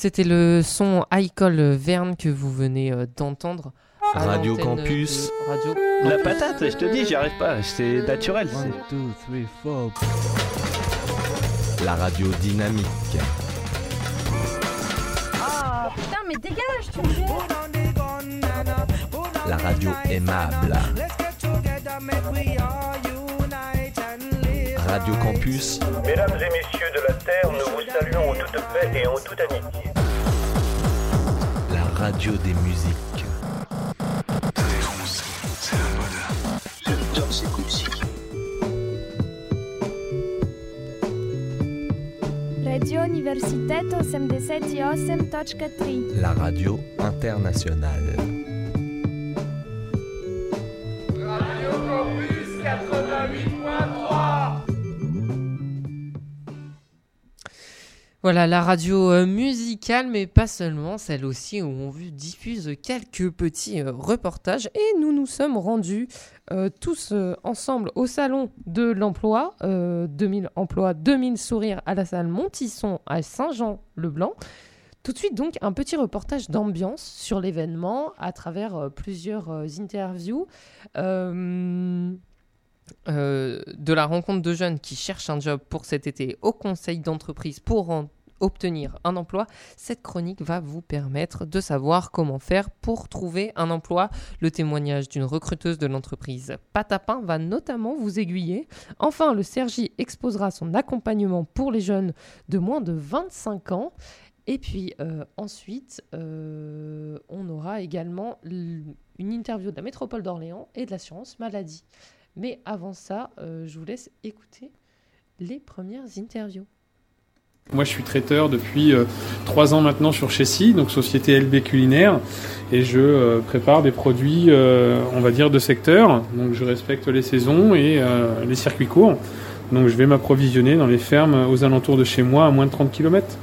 C'était le son Icol Verne que vous venez euh, d'entendre. Radio Campus. De Radio La patate, je te dis, j'y arrive pas, c'est naturel. one, two, three, four. La radio dynamique. Ah putain, mais dégage, tu me fais. La radio aimable. Radio Campus. Mesdames et messieurs de la Terre, nous vous saluons en toute paix et en toute amitié. La radio des musiques. C'est la mode. J'adore cette musique. Radio Universitet osiemdziesiąt osiem kropka trzy. La radio internationale. Radio Campus quatre-vingt-huit virgule trois. Voilà, la radio euh, musicale, mais pas seulement, celle aussi où on vous diffuse quelques petits euh, reportages. Et nous nous sommes rendus euh, tous euh, ensemble au salon de l'emploi, euh, deux mille emplois, deux mille sourires à la salle Montisson à Saint-Jean-le-Blanc. Tout de suite, donc, un petit reportage d'ambiance sur l'événement à travers euh, plusieurs euh, interviews. Euh... Euh, de la rencontre de jeunes qui cherchent un job pour cet été au conseil d'entreprise pour en obtenir un emploi. Cette chronique va vous permettre de savoir comment faire pour trouver un emploi. Le témoignage d'une recruteuse de l'entreprise Patapin va notamment vous aiguiller. Enfin, le Cergy exposera son accompagnement pour les jeunes de moins de vingt-cinq ans. Et puis euh, ensuite, euh, on aura également l- une interview de la métropole d'Orléans et de l'assurance maladie. Mais avant ça, euh, je vous laisse écouter les premières interviews. Moi, je suis traiteur depuis euh, trois ans maintenant sur Chessy, donc société L B culinaire, et je euh, prépare des produits, euh, on va dire, de secteur. Donc, je respecte les saisons et euh, les circuits courts. Donc, je vais m'approvisionner dans les fermes aux alentours de chez moi, à moins de trente kilomètres.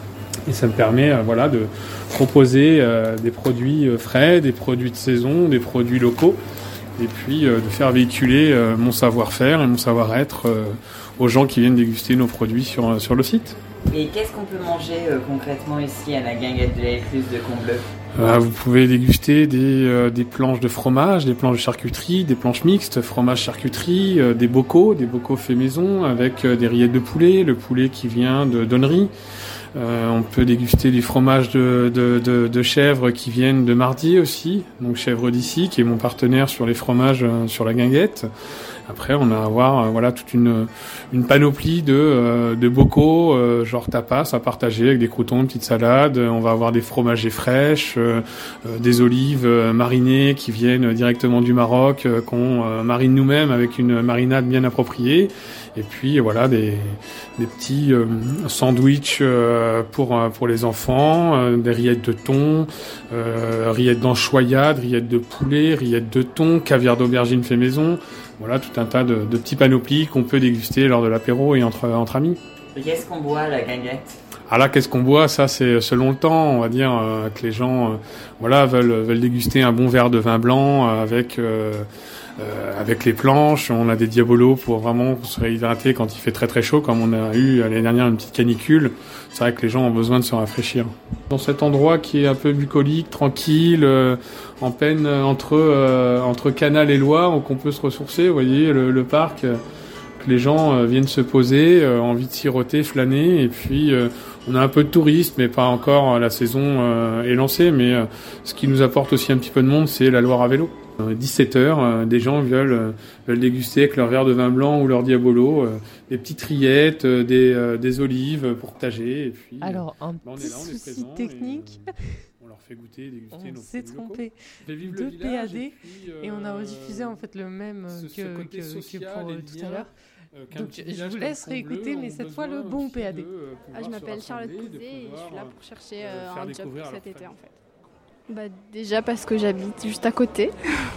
Et ça me permet, euh, voilà, de proposer euh, des produits euh, frais, des produits de saison, des produits locaux. Et puis euh, de faire véhiculer euh, mon savoir-faire et mon savoir-être euh, aux gens qui viennent déguster nos produits sur, euh, sur le site. Et qu'est-ce qu'on peut manger euh, concrètement ici à la guinguette de la Écluse de Combloux ? euh, Vous pouvez déguster des, euh, des planches de fromage, des planches de charcuterie, des planches mixtes, fromage charcuterie, euh, des bocaux, des bocaux faits maison avec euh, des rillettes de poulet, le poulet qui vient de Donnery. Euh, on peut déguster du fromage de, de, de, de chèvre qui viennent de Mardier aussi, donc chèvre d'ici, qui est mon partenaire sur les fromages euh, sur la guinguette. Après, on a à voir euh, voilà, toute une, une panoplie de, euh, de bocaux, euh, genre tapas à partager avec des croûtons, petites salades. On va avoir des fromagers fraîches, euh, euh, des olives euh, marinées qui viennent directement du Maroc, euh, qu'on euh, marine nous-mêmes avec une marinade bien appropriée. Et puis voilà des, des petits euh, sandwichs euh, pour, euh, pour les enfants, euh, des rillettes de thon, euh, rillettes d'anchoyade, rillettes de poulet, rillettes de thon, caviar d'aubergine fait maison. Voilà tout un tas de, de petits panoplies qu'on peut déguster lors de l'apéro et entre, entre amis. Et qu'est-ce qu'on boit à la guinguette ? Ah là, qu'est-ce qu'on boit ? Ça, c'est selon le temps. On va dire euh, que les gens euh, voilà, veulent, veulent déguster un bon verre de vin blanc euh, avec... Euh, Euh, avec les planches, on a des diabolos pour vraiment se réhydrater quand il fait très très chaud, comme on a eu l'année dernière une petite canicule. C'est vrai que les gens ont besoin de se rafraîchir. Dans cet endroit qui est un peu bucolique, tranquille, euh, en peine entre euh, entre Canal et Loire, où on peut se ressourcer. Vous voyez le, le parc, euh, que les gens euh, viennent se poser, euh, envie de siroter, flâner, et puis euh, on a un peu de touristes, mais pas encore. La saison euh, est lancée, mais euh, ce qui nous apporte aussi un petit peu de monde, c'est la Loire à vélo. dix-sept heures, euh, des gens veulent, euh, veulent déguster avec leur verre de vin blanc ou leur diabolo, euh, des petites rillettes, euh, des, euh, des olives pour partager. Et puis, Alors, un bah, petit là, souci technique. Et, euh, on leur fait goûter, déguster on nos s'est produits trompé locaux. de P A D et, puis, euh, et on a rediffusé en fait le même ce, que, ce que, que pour euh, tout à l'heure. Euh, Donc je vous laisse réécouter, mais cette fois le bon P A D. De, euh, ah, je m'appelle Charlotte Pouzet et je suis là pour chercher euh, un job pour cet été en fait. Bah, déjà parce que j'habite juste à côté.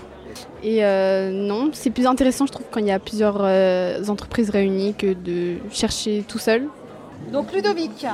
Et euh, non, c'est plus intéressant je trouve quand il y a plusieurs euh, entreprises réunies que de chercher tout seul. Donc Ludovic,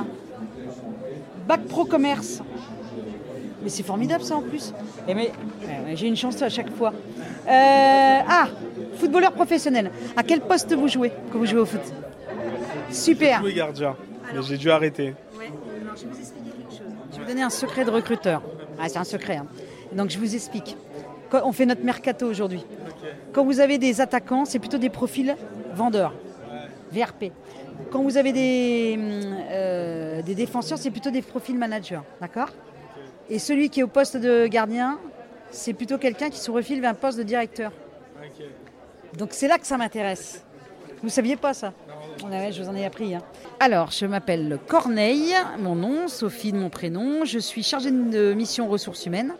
bac pro commerce. Mais c'est formidable ça en plus. Et mais euh, j'ai une chance à chaque fois. Euh, ah, footballeur professionnel. À quel poste vous jouez quand vous jouez au foot ? Super. J'ai joué gardien, mais j'ai dû arrêter. Ouais, non, je vais vous expliquer quelque chose. Je vais vous donner un secret de recruteur. Ah, c'est un secret. Hein. Donc je vous explique. Quand on fait notre mercato aujourd'hui. Quand vous avez des attaquants, c'est plutôt des profils vendeurs, V R P. Quand vous avez des, euh, des défenseurs, c'est plutôt des profils managers. D'accord ? Et celui qui est au poste de gardien, c'est plutôt quelqu'un qui se refile vers un poste de directeur. Donc c'est là que ça m'intéresse. Vous ne saviez pas ça ? Ouais, je vous en ai appris. Hein. Alors, je m'appelle Corneille, mon nom, Sophie de mon prénom. Je suis chargée de mission ressources humaines.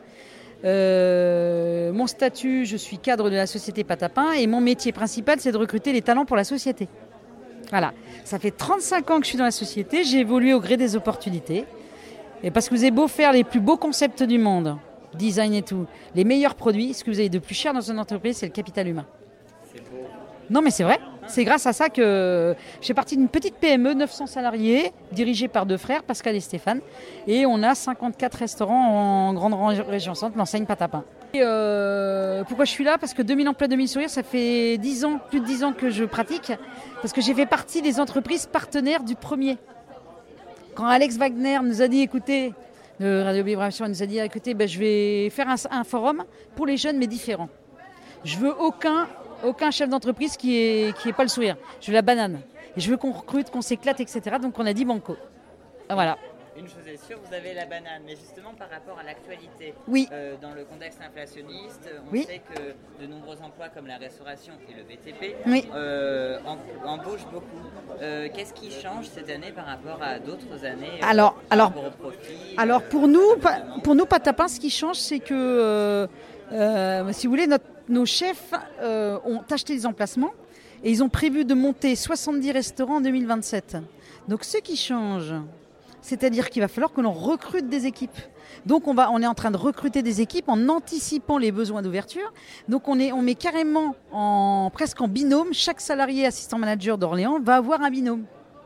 Euh, mon statut, je suis cadre de la société Patapin et mon métier principal, c'est de recruter les talents pour la société. Voilà. Ça fait trente-cinq ans que je suis dans la société. J'ai évolué au gré des opportunités. Et parce que vous avez beau faire les plus beaux concepts du monde, design et tout, les meilleurs produits, ce que vous avez de plus cher dans une entreprise, c'est le capital humain. C'est beau. Non, mais c'est vrai. C'est grâce à ça que je fais partie d'une petite P M E, neuf cents salariés, dirigée par deux frères, Pascal et Stéphane. Et on a cinquante-quatre restaurants en grande région centre, l'enseigne Patapin. Et euh, pourquoi je suis là ? Parce que deux mille emplois, deux mille sourires, ça fait dix ans, plus de dix ans que je pratique. Parce que j'ai fait partie des entreprises partenaires du premier. Quand Alex Wagner nous a dit, écoutez, de Radio Vibration, il nous a dit, écoutez, ben, je vais faire un, un forum pour les jeunes, mais différent. Je veux aucun... Aucun chef d'entreprise qui est qui est pas le sourire. Je veux la banane. Et je veux qu'on recrute, qu'on s'éclate, et cetera. Donc on a dit banco. Voilà. Une chose est sûre, vous avez la banane, mais justement par rapport à l'actualité, oui. euh, dans le contexte inflationniste, on oui. sait que de nombreux emplois comme la restauration et le B T P oui. euh, embauchent beaucoup. Euh, qu'est-ce qui change cette année par rapport à d'autres années euh, Alors, alors, profil, alors pour nous, pour nous, Patapin, ce qui change, c'est que euh, euh, si vous voulez, notre nos chefs euh, ont acheté des emplacements et ils ont prévu de monter soixante-dix restaurants en deux mille vingt-sept. Donc ce qui change, c'est-à-dire qu'il va falloir que l'on recrute des équipes. Donc on, va, on est en train de recruter des équipes en anticipant les besoins d'ouverture. Donc on, est, on met carrément en, presque en binôme. Chaque salarié assistant manager d'Orléans va avoir un binôme.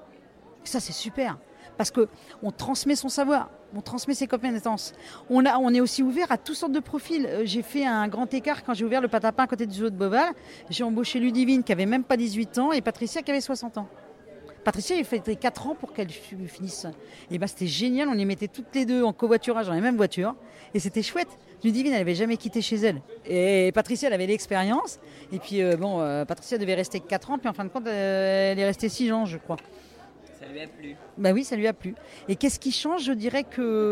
Ça c'est super parce qu'on transmet son savoir. On transmet ses compétences. On, a, on est aussi ouvert à toutes sortes de profils. Euh, j'ai fait un grand écart quand j'ai ouvert le Patapin à côté du zoo de Beauval. J'ai embauché Ludivine qui avait même pas dix-huit ans et Patricia qui avait soixante ans. Patricia, il fallait quatre ans pour qu'elle finisse. Et ben, c'était génial. On les mettait toutes les deux en covoiturage dans les mêmes voitures. Et c'était chouette. Ludivine, elle n'avait jamais quitté chez elle. Et Patricia, elle avait l'expérience. Et puis, euh, bon, euh, Patricia devait rester quatre ans. Puis en fin de compte, euh, elle est restée six ans, je crois. Ça lui a plu. Bah oui, ça lui a plu. Et qu'est-ce qui change ? Je dirais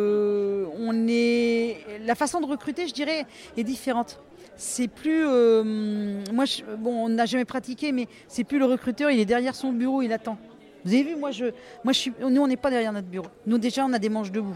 que on est... la façon de recruter, je dirais, est différente. C'est plus, euh, moi, je... bon, on n'a jamais pratiqué, mais c'est plus le recruteur. Il est derrière son bureau, il attend. Vous avez vu, moi, je, moi, je suis, nous, on n'est pas derrière notre bureau. Nous, déjà, on a des manches debout.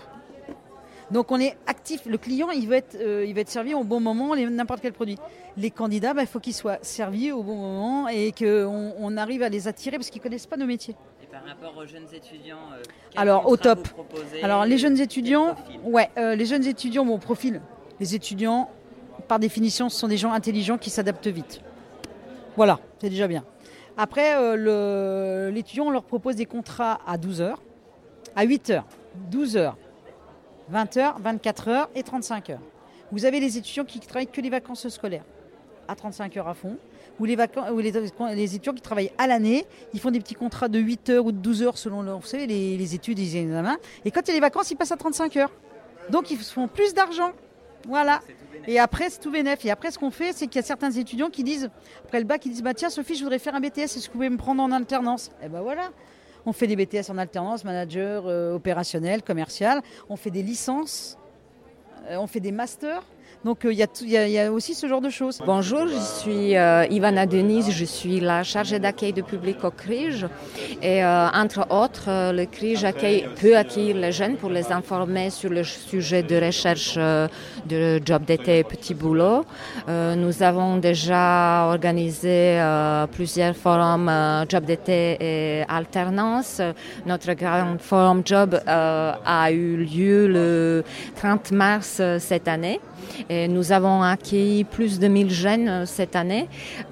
Donc, on est actif. Le client, il va être, euh, il va être servi au bon moment, les, n'importe quel produit. Les candidats, bah, il faut qu'ils soient servis au bon moment et qu'on on arrive à les attirer parce qu'ils ne connaissent pas nos métiers. Par rapport aux jeunes étudiants, euh, alors au top. Alors les jeunes étudiants, ouais, euh, les jeunes étudiants, bon profil. Les étudiants, par définition, ce sont des gens intelligents qui s'adaptent vite. Voilà, c'est déjà bien. Après, euh, le, l'étudiant, on leur propose des contrats à douze heures, à huit heures, douze heures, vingt heures, vingt-quatre heures et trente-cinq heures. Vous avez les étudiants qui travaillent que les vacances scolaires, à trente-cinq heures à fond. Ou les, vacances, ou les, les étudiants qui travaillent à l'année, ils font des petits contrats de huit heures ou de douze heures selon leur, vous savez, les, les études, les examens. Et quand il y a les vacances, ils passent à trente-cinq heures. Donc ils font plus d'argent. Voilà. Et après, c'est tout bénef. Et après, ce qu'on fait, c'est qu'il y a certains étudiants qui disent, après le bac, ils disent, bah tiens, Sophie, je voudrais faire un B T S, est-ce que vous pouvez me prendre en alternance ? Et ben voilà. On fait des B T S en alternance, manager, euh, opérationnel, commercial. On fait des licences, euh, on fait des masters. Donc il euh, y, y, y a aussi ce genre de choses. Bonjour, je suis euh, Ivana Denise, je suis la chargée d'accueil de public au C R I J. Et euh, entre autres, euh, le C R I J accueille, peut accueillir les jeunes pour les informer sur le sujet de recherche euh, de job d'été et petit boulot. Euh, nous avons déjà organisé euh, plusieurs forums euh, job d'été et alternance. Notre grand forum job euh, a eu lieu le trente mars euh, cette année. Et nous avons accueilli plus de mille jeunes cette année.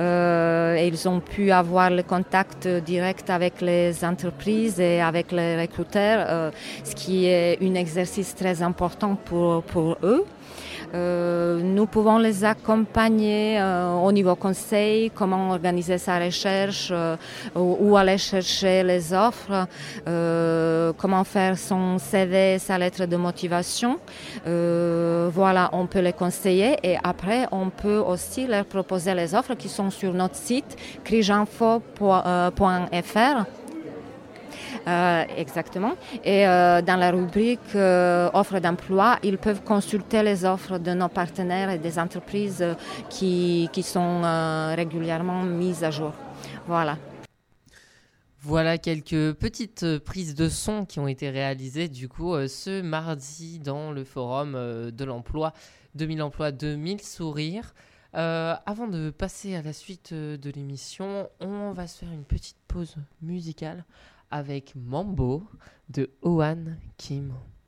Euh, et ils ont pu avoir le contact direct avec les entreprises et avec les recruteurs, euh, ce qui est un exercice très important pour, pour eux. Euh, nous pouvons les accompagner euh, au niveau conseil, comment organiser sa recherche, euh, où, où aller chercher les offres, euh, comment faire son C V, sa lettre de motivation. Euh, voilà, on peut les conseiller et après on peut aussi leur proposer les offres qui sont sur notre site criginfo point f r. Euh, exactement. Et euh, dans la rubrique euh, offres d'emploi, ils peuvent consulter les offres de nos partenaires et des entreprises euh, qui, qui sont euh, régulièrement mises à jour. Voilà. Voilà quelques petites prises de son qui ont été réalisées du coup euh, ce mardi dans le forum euh, de l'emploi deux mille emplois, deux mille sourires. Euh, avant de passer à la suite euh, de l'émission, on va se faire une petite pause musicale avec Mambo de Ohan Kim.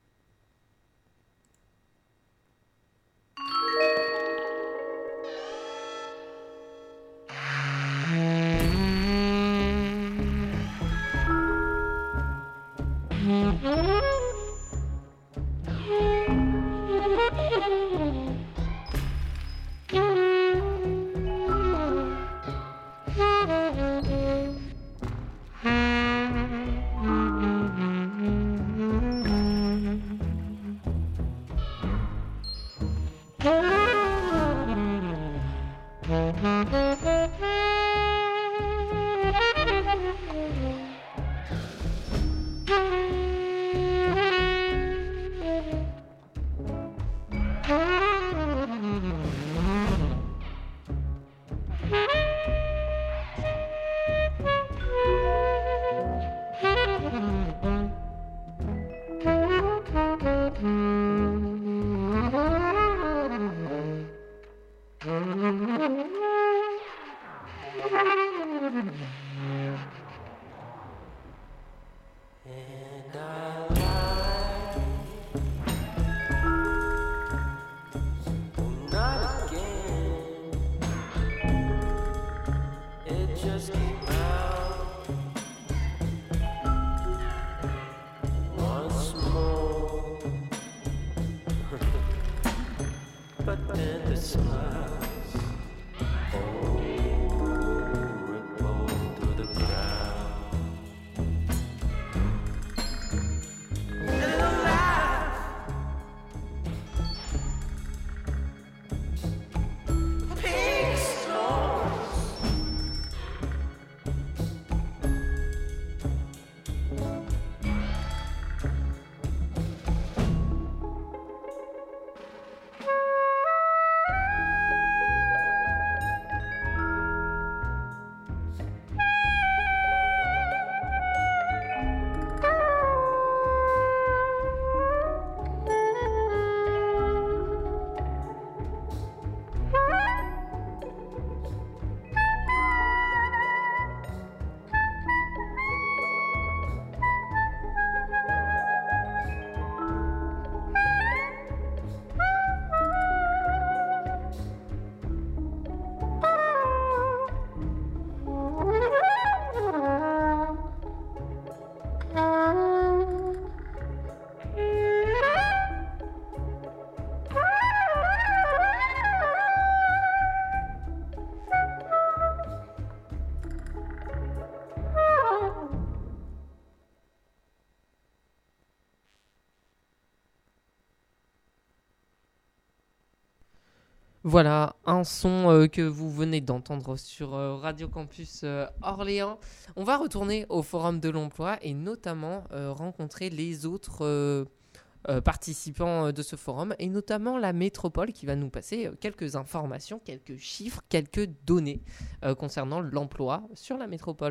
Voilà, un son euh, que vous venez d'entendre sur euh, Radio Campus euh, Orléans. On va retourner au Forum de l'Emploi et notamment euh, rencontrer les autres euh, euh, participants de ce forum et notamment la métropole qui va nous passer euh, quelques informations, quelques chiffres, quelques données euh, concernant l'emploi sur la métropole.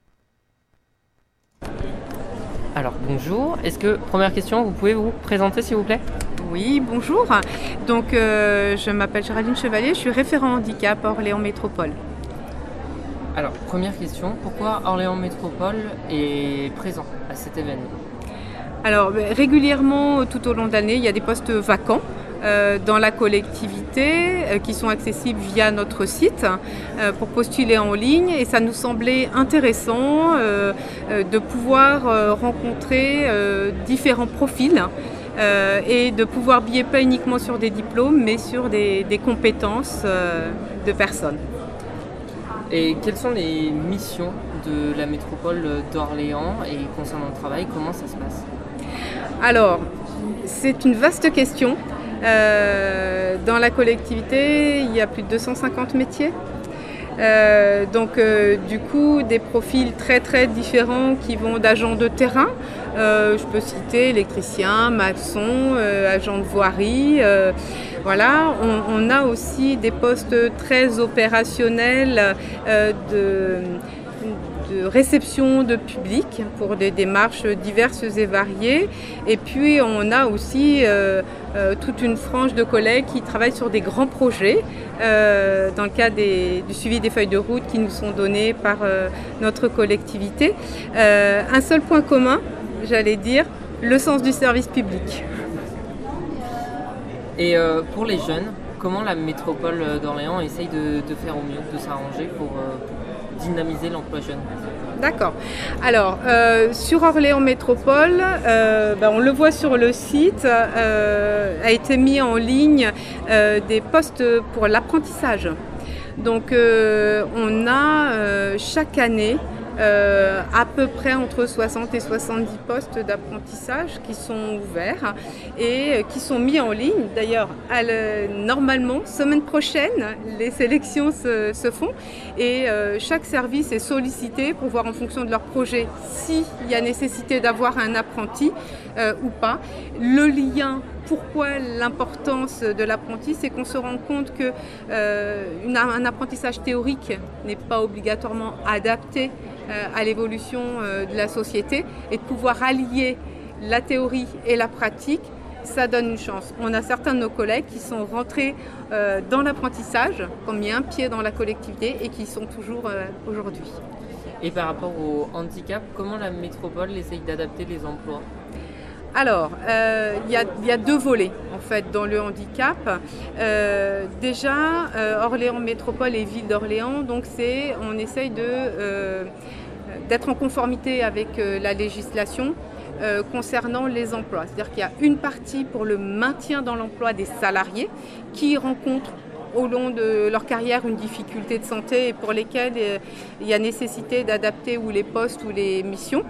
Alors bonjour, est-ce que, première question, vous pouvez vous présenter s'il vous plaît ? Oui, bonjour. Donc, euh, je m'appelle Géraldine Chevalier, je suis référent handicap à Orléans Métropole. Alors, première question, pourquoi Orléans Métropole est présent à cet événement ? Alors, régulièrement, tout au long de l'année, il y a des postes vacants euh, dans la collectivité euh, qui sont accessibles via notre site euh, pour postuler en ligne et ça nous semblait intéressant euh, euh, de pouvoir euh, rencontrer euh, différents profils euh, et de pouvoir biais pas uniquement sur des diplômes mais sur des, des compétences euh, de personnes. Et quelles sont les missions de la métropole d'Orléans et concernant le travail, comment ça se passe ? Alors, c'est une vaste question. Euh, dans la collectivité, il y a plus de deux cent cinquante métiers. Euh, donc euh, du coup, des profils très très différents qui vont d'agents de terrain. Euh, je peux citer électricien, maçon, euh, agent de voirie. Euh, voilà, on, on a aussi des postes très opérationnels euh, de, de réception de public pour des démarches diverses et variées. Et puis on a aussi euh, euh, toute une frange de collègues qui travaillent sur des grands projets euh, dans le cadre des, du suivi des feuilles de route qui nous sont données par euh, notre collectivité. Euh, un seul point commun, j'allais dire, le sens du service public. Et euh, pour les jeunes, comment la métropole d'Orléans essaye de, de faire au mieux, de s'arranger pour, euh, pour dynamiser l'emploi jeune ? D'accord. Alors, euh, sur Orléans Métropole, euh, ben, on le voit sur le site, euh, a été mis en ligne euh, des postes pour l'apprentissage. Donc, euh, on a euh, chaque année Euh, à peu près entre soixante et soixante-dix postes d'apprentissage qui sont ouverts et qui sont mis en ligne. D'ailleurs, normalement, semaine prochaine, les sélections se, se font et euh, chaque service est sollicité pour voir en fonction de leur projet s'il y a nécessité d'avoir un apprenti euh, ou pas. Le lien, pourquoi l'importance de l'apprenti, c'est qu'on se rend compte que euh, une, un apprentissage théorique n'est pas obligatoirement adapté à l'évolution de la société et de pouvoir allier la théorie et la pratique, ça donne une chance. On a certains de nos collègues qui sont rentrés euh, dans l'apprentissage, qui ont mis un pied dans la collectivité et qui y sont toujours euh, aujourd'hui. Et par rapport au handicap, comment la métropole essaye d'adapter les emplois ? Alors, il euh, y, y a deux volets en fait dans le handicap. Euh, déjà, euh, Orléans Métropole et Ville d'Orléans, donc c'est, on essaye de, euh, d'être en conformité avec euh, la législation euh, concernant les emplois. C'est-à-dire qu'il y a une partie pour le maintien dans l'emploi des salariés qui rencontrent au long de leur carrière une difficulté de santé et pour lesquels euh, il y a nécessité d'adapter ou les postes ou les missions,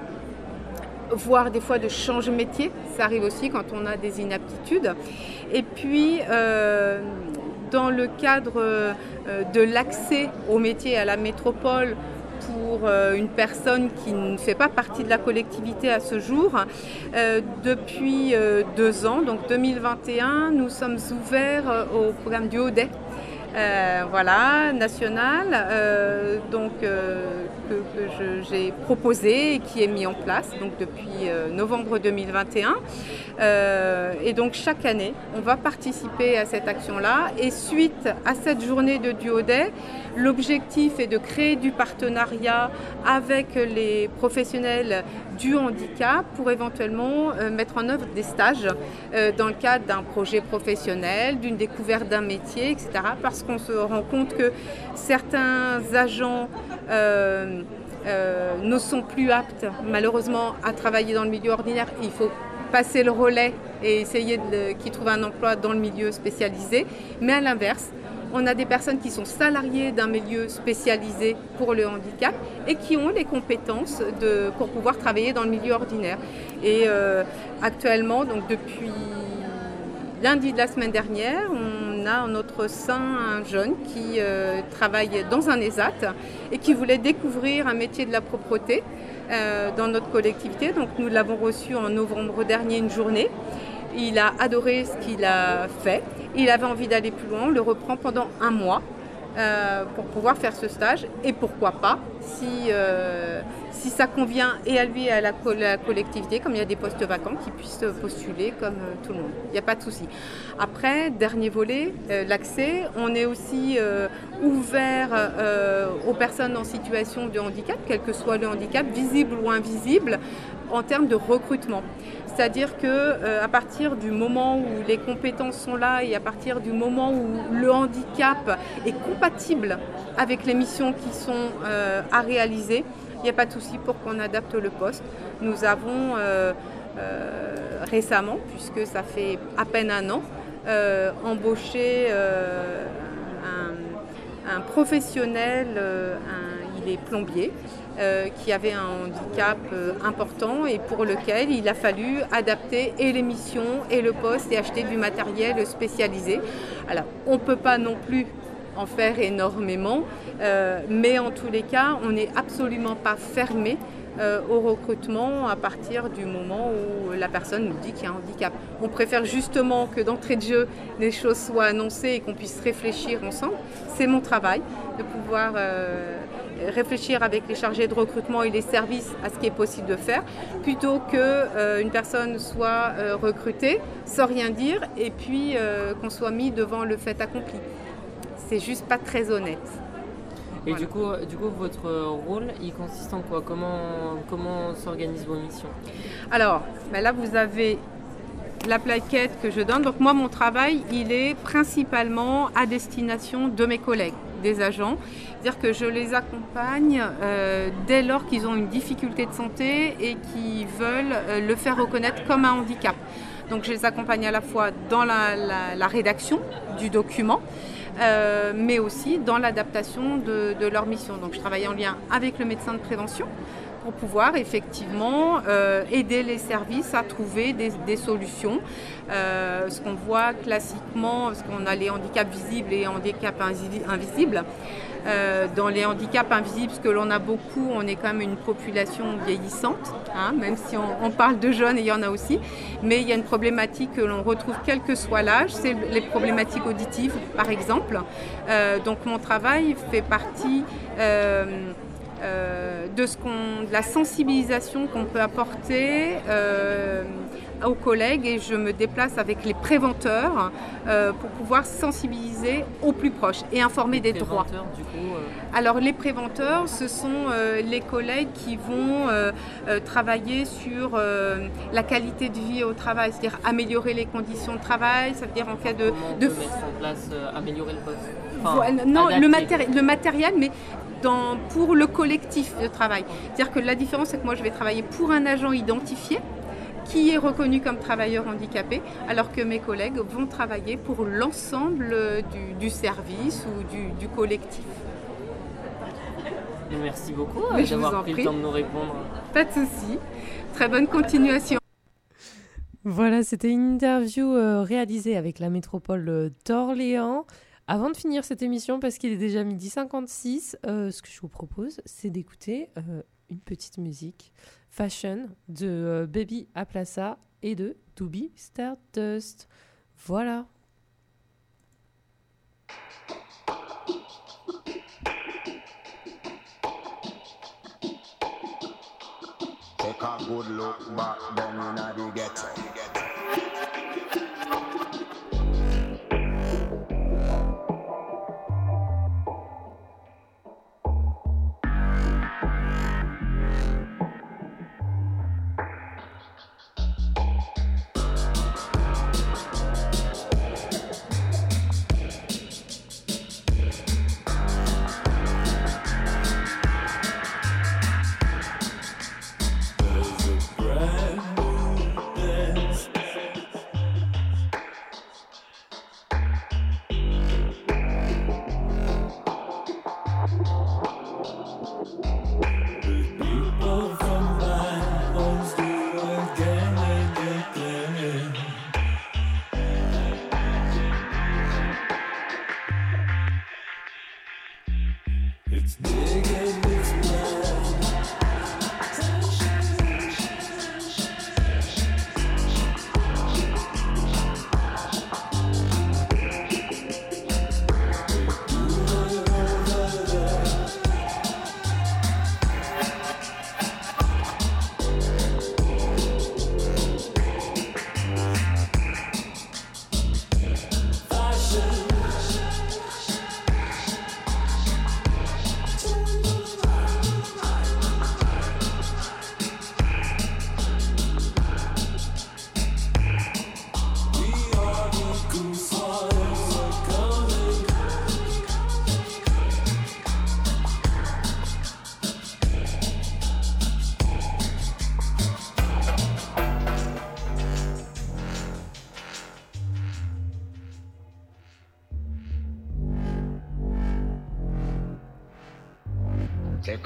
voire des fois de changer de métier, ça arrive aussi quand on a des inaptitudes. Et puis, euh, dans le cadre euh, de l'accès au métier à la métropole pour euh, une personne qui ne fait pas partie de la collectivité à ce jour, euh, depuis euh, deux ans, donc deux mille vingt et un, nous sommes ouverts euh, au programme du Haudet. Euh, voilà, national, euh, donc euh, que, que je, j'ai proposé et qui est mis en place donc depuis euh, novembre deux mille vingt et un. Euh, et donc chaque année, on va participer à cette action-là. Et suite à cette journée de Duodet, l'objectif est de créer du partenariat avec les professionnels du handicap pour éventuellement euh, mettre en œuvre des stages euh, dans le cadre d'un projet professionnel, d'une découverte d'un métier, et cetera. Parce qu'on se rend compte que certains agents euh, euh, ne sont plus aptes malheureusement à travailler dans le milieu ordinaire. Il faut passer le relais et essayer de, qu'ils trouvent un emploi dans le milieu spécialisé. Mais à l'inverse, on a des personnes qui sont salariées d'un milieu spécialisé pour le handicap et qui ont les compétences de, pour pouvoir travailler dans le milieu ordinaire. Et euh, actuellement, donc depuis lundi de la semaine dernière, on a en notre sein un jeune qui euh, travaille dans un ESAT et qui voulait découvrir un métier de la propreté euh, dans notre collectivité. Donc nous l'avons reçu en novembre dernier une journée. Il a adoré ce qu'il a fait. Il avait envie d'aller plus loin. On le reprend pendant un mois euh, pour pouvoir faire ce stage. Et pourquoi pas, si, euh, si ça convient et à lui et à la, co- la collectivité, comme il y a des postes vacants, qu'il puisse postuler comme euh, tout le monde. Il n'y a pas de souci. Après, dernier volet, euh, l'accès. On est aussi euh, ouvert euh, aux personnes en situation de handicap, quel que soit le handicap, visible ou invisible, en termes de recrutement. C'est-à-dire qu'à euh, partir du moment où les compétences sont là et à partir du moment où le handicap est compatible avec les missions qui sont euh, à réaliser, il n'y a pas de souci pour qu'on adapte le poste. Nous avons euh, euh, récemment, puisque ça fait à peine un an, euh, embauché euh, un, un professionnel, euh, un, il est plombier, euh, qui avait un handicap euh, important et pour lequel il a fallu adapter et les missions et le poste et acheter du matériel spécialisé. Alors, on ne peut pas non plus en faire énormément, euh, mais en tous les cas, on n'est absolument pas fermé euh, au recrutement à partir du moment où la personne nous dit qu'il y a un handicap. On préfère justement que d'entrée de jeu, les choses soient annoncées et qu'on puisse réfléchir ensemble. C'est mon travail de pouvoir euh, réfléchir avec les chargés de recrutement et les services à ce qui est possible de faire, plutôt qu'une euh, personne soit euh, recrutée sans rien dire et puis euh, qu'on soit mis devant le fait accompli. C'est juste pas très honnête. Et voilà. du coup, du coup, votre rôle, il consiste en quoi? Comment, comment s'organisent vos missions? Alors, ben là, vous avez la plaquette que je donne. Donc moi, mon travail, il est principalement à destination de mes collègues, des agents. C'est-à-dire que je les accompagne euh, dès lors qu'ils ont une difficulté de santé et qu'ils veulent euh, le faire reconnaître comme un handicap. Donc je les accompagne à la fois dans la, la, la rédaction du document, Euh, mais aussi dans l'adaptation de, de leur mission. Donc je travaille en lien avec le médecin de prévention pour pouvoir effectivement euh, aider les services à trouver des, des solutions. Euh, ce qu'on voit classiquement, parce qu'on a les handicaps visibles et handicaps invisibles. Euh, dans les handicaps invisibles, ce que l'on a beaucoup, on est quand même une population vieillissante, hein, même si on, on parle de jeunes, et il y en a aussi, mais il y a une problématique que l'on retrouve quel que soit l'âge, c'est les problématiques auditives, par exemple. Euh, donc mon travail fait partie euh, euh, de, ce qu'on, de la sensibilisation qu'on peut apporter euh, aux collègues, et je me déplace avec les préventeurs euh, pour pouvoir sensibiliser au plus proche et informer des droits. Du coup, euh... Alors les préventeurs, ce sont euh, les collègues qui vont euh, euh, travailler sur euh, la qualité de vie au travail, c'est-à-dire améliorer les conditions de travail, ça veut dire en cas de... Comment on de... peut mettre en place, euh, améliorer le poste enfin, voilà, non, le, matéri- le matériel, mais dans, pour le collectif de travail. C'est-à-dire que la différence, c'est que moi, je vais travailler pour un agent identifié, qui est reconnu comme travailleur handicapé, alors que mes collègues vont travailler pour l'ensemble du, du service ou du, du collectif. Merci beaucoup Mais d'avoir pris le temps de nous répondre. Pas de souci. Très bonne continuation. Voilà, c'était une interview euh, réalisée avec la métropole d'Orléans. Avant de finir cette émission, parce qu'il est déjà midi cinquante-six, euh, ce que je vous propose, c'est d'écouter euh, une petite musique Fashion de euh, Baby Aplaza et de Doobie Stardust. Voilà. Take a good look back then in the ghetto. There's a brand new dance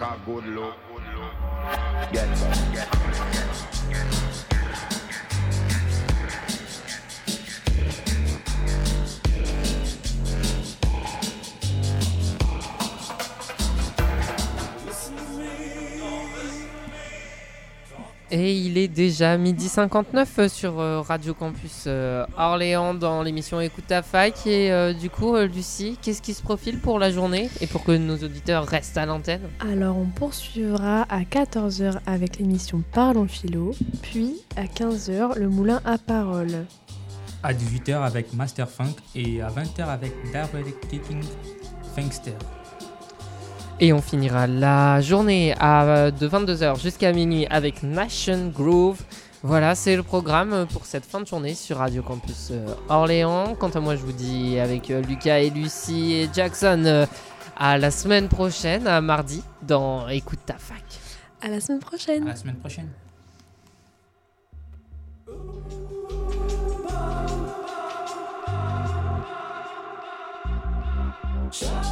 a good look. Get some, get Et il est déjà midi cinquante-neuf sur euh, Radio Campus euh, Orléans dans l'émission Écoute ta fac. Et euh, du coup, euh, Lucie, qu'est-ce qui se profile pour la journée et pour que nos auditeurs restent à l'antenne? Alors, on poursuivra à quatorze heures avec l'émission Parlons Philo, puis à quinze heures, le moulin à parole. À dix-huit heures avec Master Funk et à vingt heures avec Diabetic Kicking Funkster. Et on finira la journée à, de vingt-deux heures jusqu'à minuit avec Nation Groove. Voilà, c'est le programme pour cette fin de journée sur Radio Campus euh, Orléans. Quant à moi, je vous dis avec euh, Lucas et Lucie et Jackson euh, à la semaine prochaine, à mardi, dans Écoute ta fac. À la semaine prochaine. À la semaine prochaine. Shut